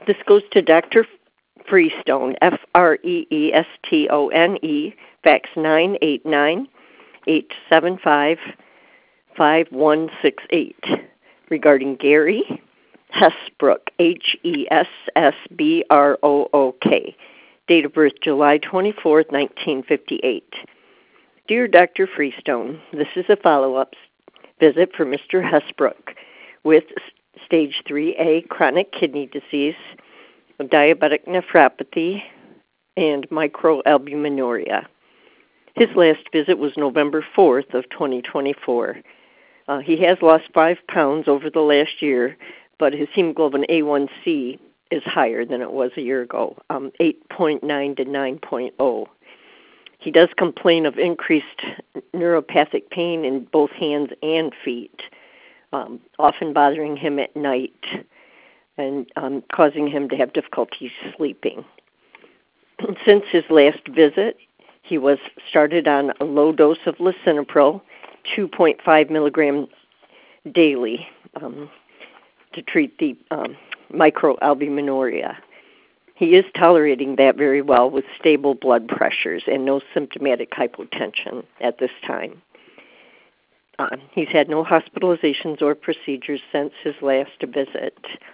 This goes to Dr. Freestone, Freestone, fax 989-875-5168, regarding Gary Hesbrook, Hessbrook, date of birth July 24th, 1958. Dear Dr. Freestone, this is a follow-up visit for Mr. Hesbrook with stage 3A chronic kidney disease, diabetic nephropathy, and microalbuminuria. His last visit was November 4th of 2024. He has lost 5 pounds over the last year, but his hemoglobin A1C is higher than it was a year ago, 8.9 to 9.0. He does complain of increased neuropathic pain in both hands and feet, often bothering him at night and causing him to have difficulty sleeping. Since his last visit, he was started on a low dose of lisinopril, 2.5 milligrams daily, to treat the microalbuminuria. He is tolerating that very well with stable blood pressures and no symptomatic hypotension at this time. He's had no hospitalizations or procedures since his last visit.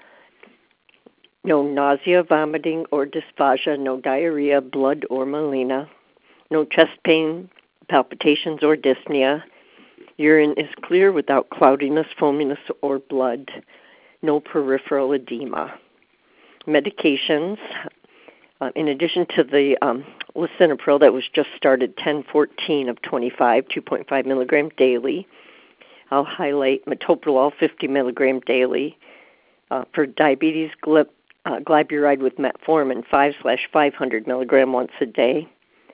No nausea, vomiting, or dysphagia, no diarrhea, blood, or melena, no chest pain, palpitations, or dyspnea. Urine is clear without cloudiness, foaminess, or blood. No peripheral edema. Medications, in addition to the lisinopril that was just started 10/14 of 25, 2.5 milligram daily, I'll highlight metoprolol 50 milligram daily. For diabetes, glyburide with metformin 5/500 milligram once a day.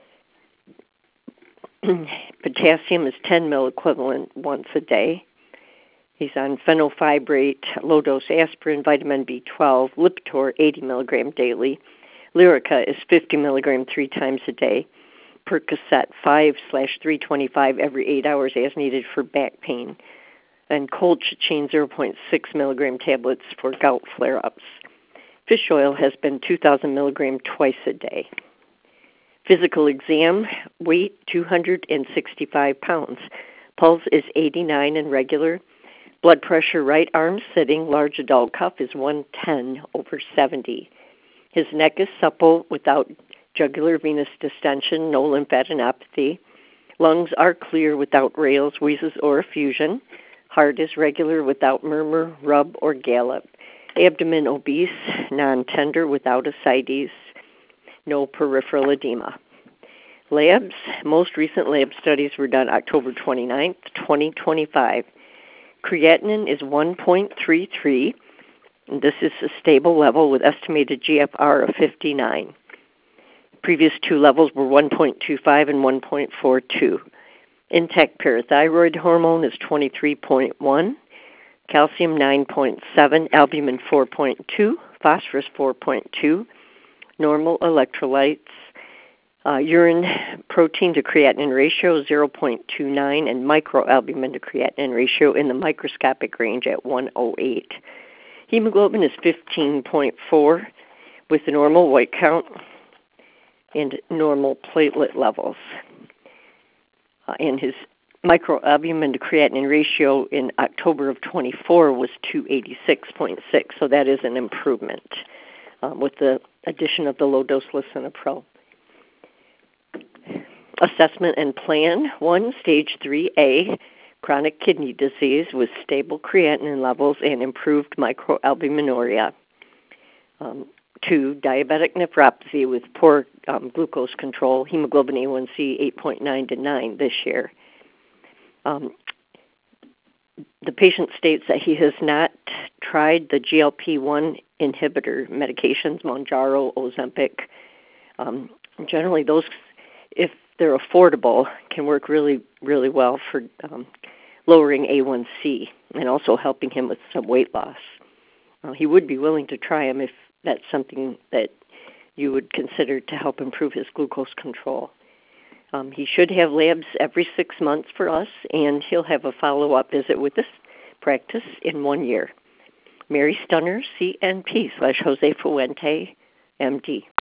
Potassium is 10 milliequivalent once a day. He's on fenofibrate, low-dose aspirin, vitamin B12, Lipitor 80 milligram daily. Lyrica is 50 milligram 3 times a day. Percocet 5/325 every 8 hours as needed for back pain. And colchicine 0.6 milligram tablets for gout flare-ups. Fish oil has been 2,000 milligram twice a day. Physical exam, weight 265 pounds. Pulse is 89 and regular. Blood pressure, right arm sitting, large adult cuff is 110/70. His neck is supple without jugular venous distension, no lymphadenopathy. Lungs are clear without rales, wheezes, or effusion. Heart is regular without murmur, rub, or gallop. Abdomen obese, non-tender without ascites. No peripheral edema. Labs, most recent lab studies were done October 29th, 2025. Creatinine is 1.33. And this is a stable level with estimated GFR of 59. Previous 2 levels were 1.25 and 1.42. Intact parathyroid hormone is 23.1, calcium 9.7, albumin 4.2, phosphorus 4.2, normal electrolytes, urine protein to creatinine ratio 0.29, and microalbumin to creatinine ratio in the microscopic range at 108. Hemoglobin is 15.4 with the normal white count and normal platelet levels. And his microalbumin to creatinine ratio in October of 24 was 286.6, so that is an improvement with the addition of the low-dose lisinopril. Assessment and plan. 1, stage 3A, chronic kidney disease with stable creatinine levels and improved microalbuminuria. 2, diabetic nephropathy with poor glucose control, hemoglobin A1C 8.9 to 9 this year. The patient states that he has not tried the GLP-1 inhibitor medications, Mounjaro, Ozempic. Generally, those, if they're affordable, can work really, really well for lowering A1C and also helping him with some weight loss. He would be willing to try them if that's something that you would consider to help improve his glucose control. He should have labs every 6 months for us, and he'll have a follow-up visit with this practice in 1 year. Mary Stunner, CNP /Jose Fuente, MD.